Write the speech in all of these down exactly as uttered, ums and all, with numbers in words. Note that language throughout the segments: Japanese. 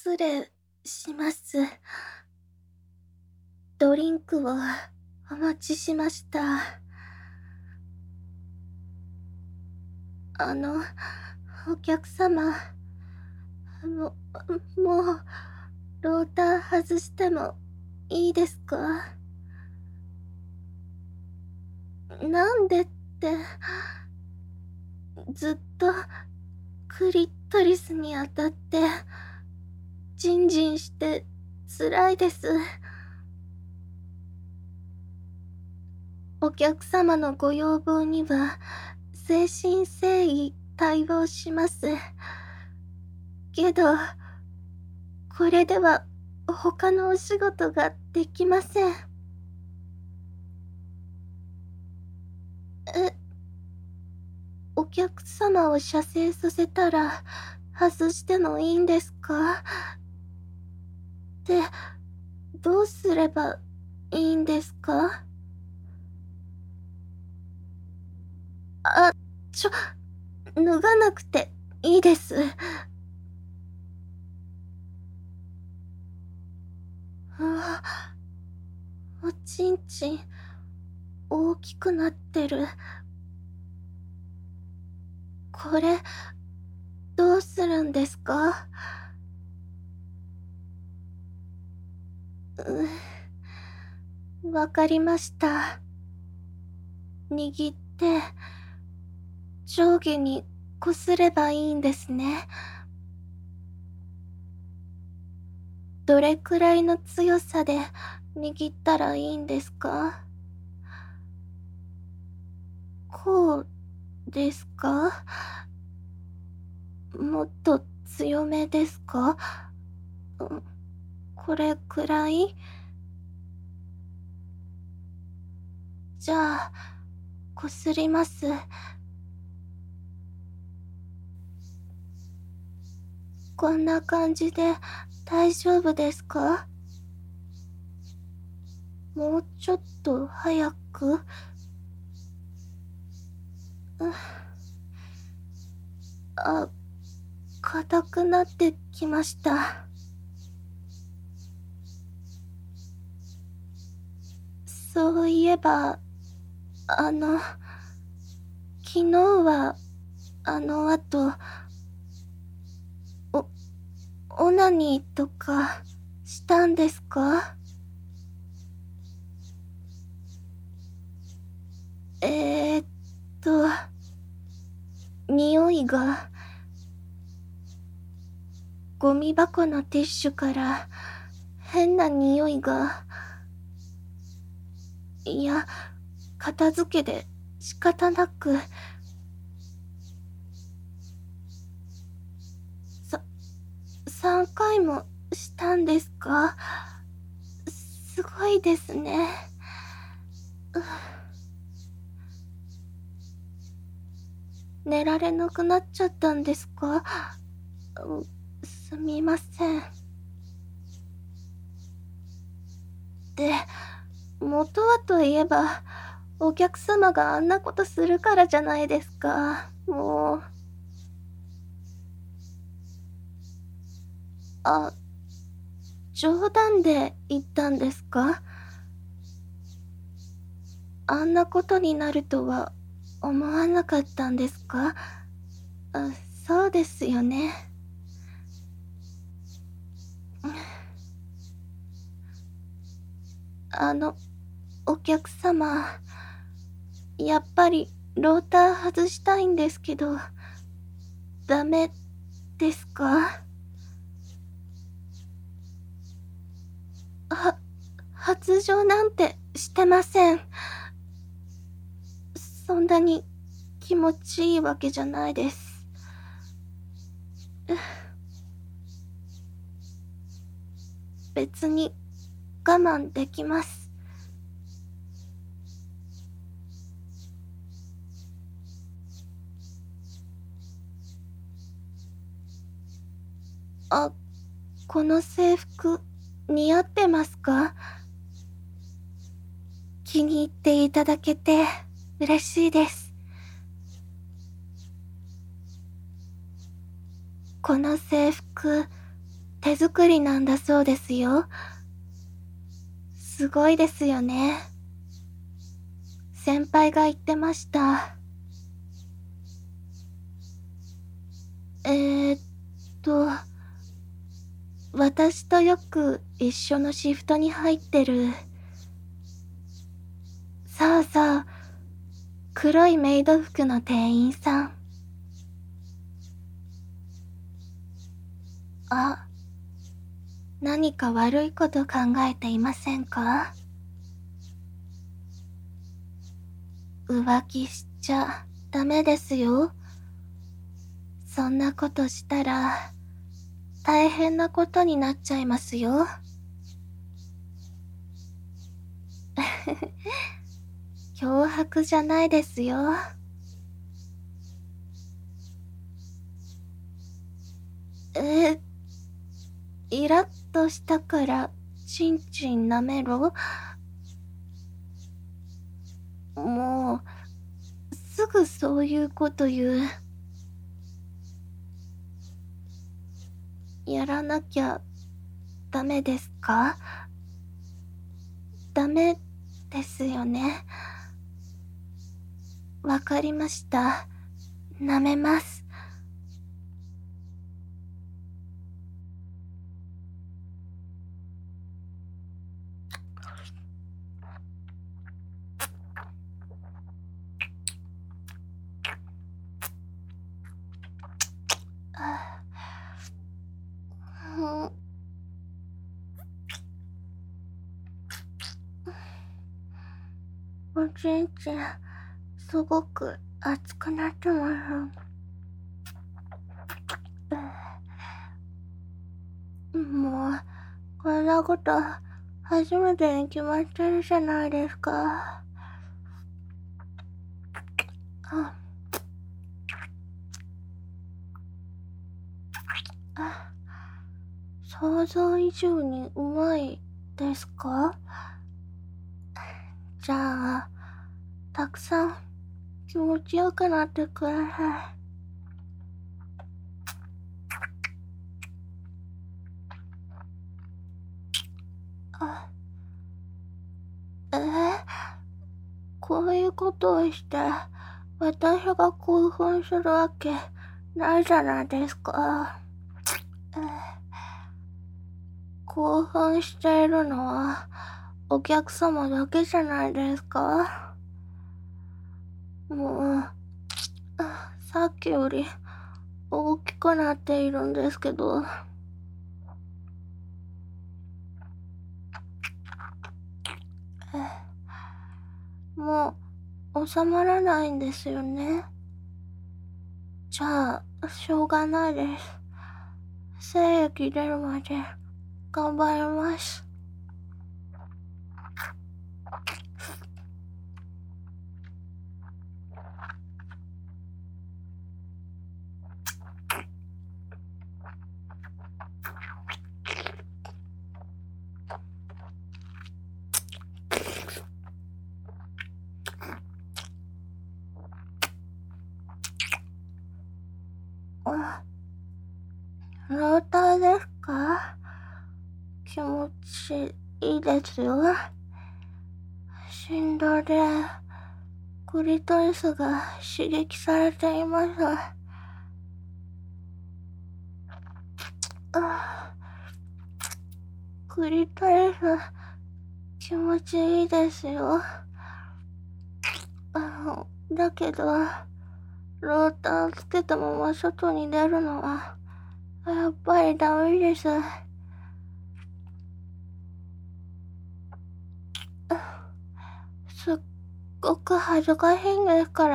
失礼します。ドリンクをお持ちしました。あの、お客様、も、もう、ローター外してもいいですか？なんでって、ずっとクリトリスに当たって、ジンジンして辛いです。お客様のご要望には、誠心誠意対応します。けど、これでは他のお仕事ができません。え、お客様を射精させたら外してもいいんですか？で、どうすればいいんですか？あ、ちょ、脱がなくていいです。うわ、おちんちん、大きくなってる。これ、どうするんですか？う、わかりました。握って、上下にこすればいいんですね。どれくらいの強さで握ったらいいんですか？こうですか？もっと強めですか？うん、これくらい？じゃあ、こすります。こんな感じで大丈夫ですか？もうちょっと早く。うあ、硬くなってきました。そういえば、あの、昨日は、あの後、お、オナニーとか、したんですか？えーっと、匂いが、ゴミ箱のティッシュから、変な匂いが、いや、片付けで仕方なく、さ、さんかいもしたんですか？すごいですね。寝られなくなっちゃったんですか？うすみません。で、元はといえば、お客様があんなことするからじゃないですか。もう。あ、冗談で言ったんですか？あんなことになるとは思わなかったんですか？あ、そうですよね。あの、お客様、やっぱりローター外したいんですけど、ダメですか？は、発情なんてしてません。そんなに気持ちいいわけじゃないです。別に我慢できます。あ、この制服似合ってますか？気に入っていただけて嬉しいです。この制服手作りなんだそうですよ。すごいですよね。先輩が言ってました。えーっと、私とよく一緒のシフトに入ってる。さあさあ、黒いメイド服の店員さん。あ、何か悪いこと考えていませんか？浮気しちゃダメですよ。そんなことしたら大変なことになっちゃいますよ。脅迫じゃないですよ。え、イラッとしたからチンチン舐めろ？もうすぐそういうこと言う。やらなきゃダメですか？ダメですよね。わかりました。舐めます。うんおちんちん、すごく熱くなってます。もう、こんなこと初めてに決まってるじゃないですか。ああ、想像以上にうまいですか？じゃあ、たくさん気持ちよくなってください。あ、えー、こういうことをして私が興奮するわけないじゃないですか。えー、興奮しているのはお客様だけじゃないですか。もう、さっきより大きくなっているんですけど。もう収まらないんですよね。じゃあ、しょうがないです。精液出るまで頑張ります。あ、ローターですか？気持ちいいですよ。振動でクリトリスが刺激されています。あ、クリトリス気持ちいいですよ。あの、だけど、ローターつけたまま外に出るのはやっぱりダメです。すっごく恥ずかしいんですから。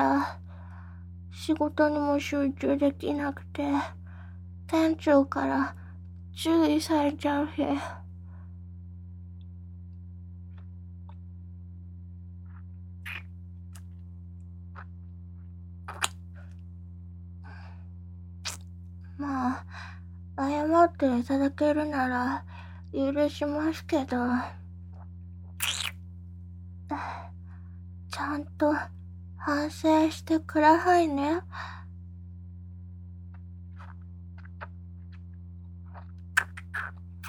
仕事にも集中できなくて、店長から注意されちゃうし。まあ、謝っていただけるなら許しますけど、ちゃんと反省してくださいね。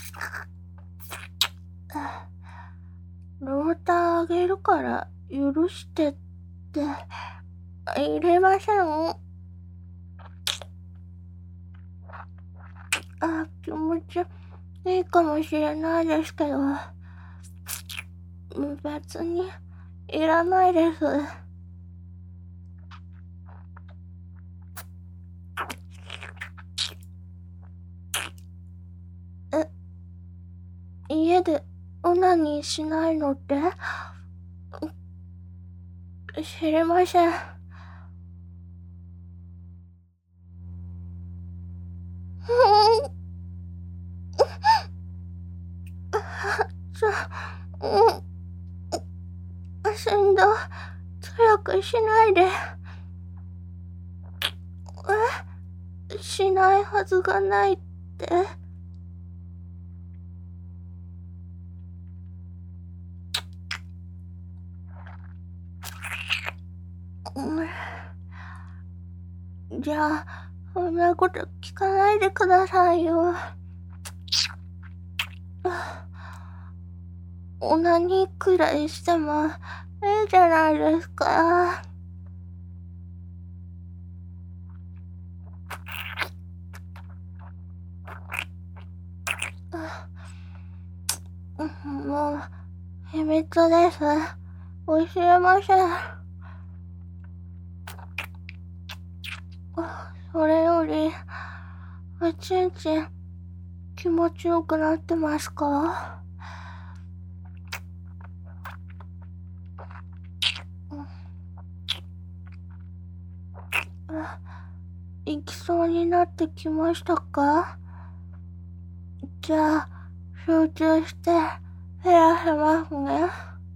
ローターあげるから許してって入れません。あ、気持ちいいかもしれないですけど、別にいらないです。え、家でオナニーしないのって知りません。ちょ、うん、しんど、強くしないで。え、しないはずがないって。うん、じゃあ、そんなこと聞かないでくださいよ。オナニーくらいしてもいいじゃないですか。もう、秘密です。教えません。それより、おちんちん、気持ちよくなってますか？行きそうになってきましたか？じゃあ、集中して減らせますね。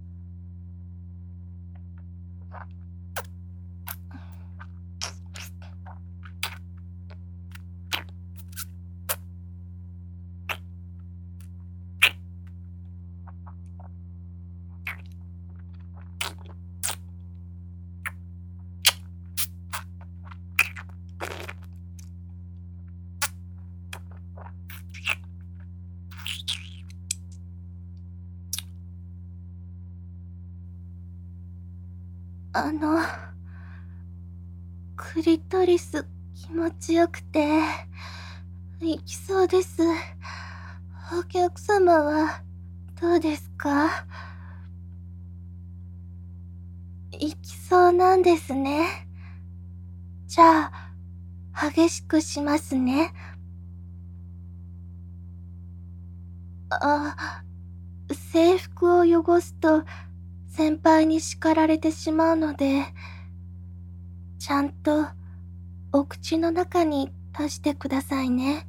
あの、クリトリス気持ちよくて、行きそうです。お客様はどうですか？行きそうなんですね。じゃあ、激しくしますね。あ、制服を汚すと先輩に叱られてしまうので、ちゃんとお口の中に足してくださいね。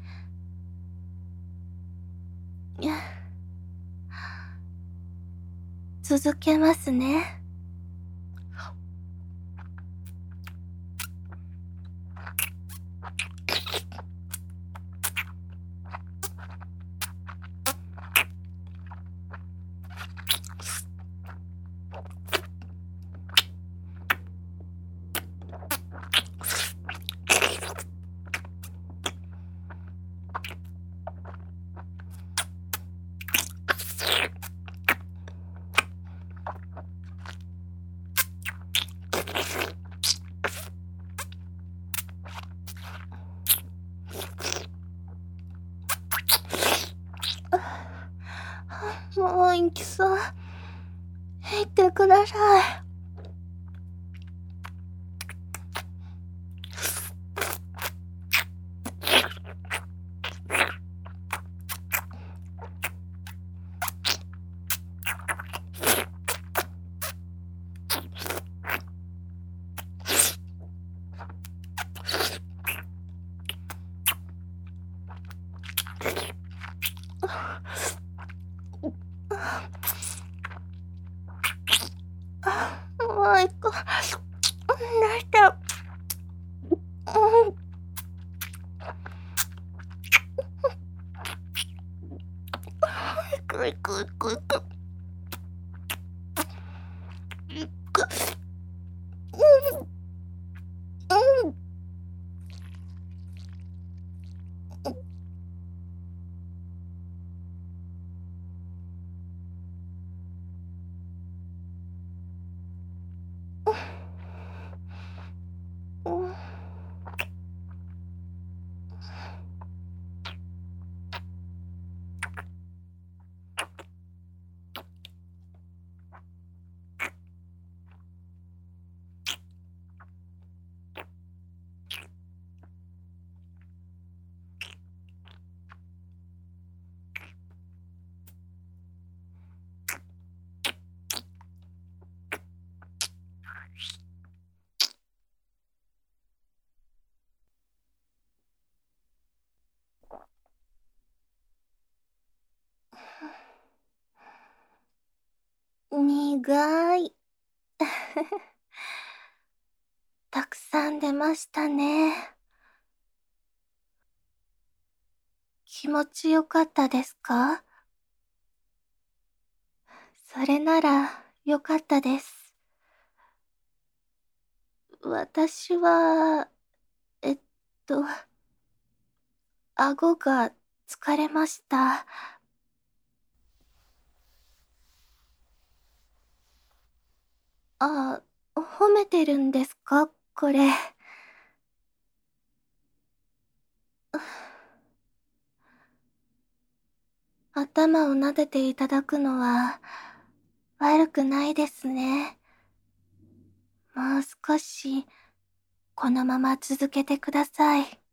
続けますね。もう行きそう。行ってください。もう一個、出して。うん。いくいくいくいく。いく。うん。うん。 苦い。たくさん出ましたね。気持ちよかったですか？それならよかったです。私は、えっと、顎が疲れました。あ、褒めてるんですか？これ。頭を撫でていただくのは悪くないですね。もう少しこのまま続けてください。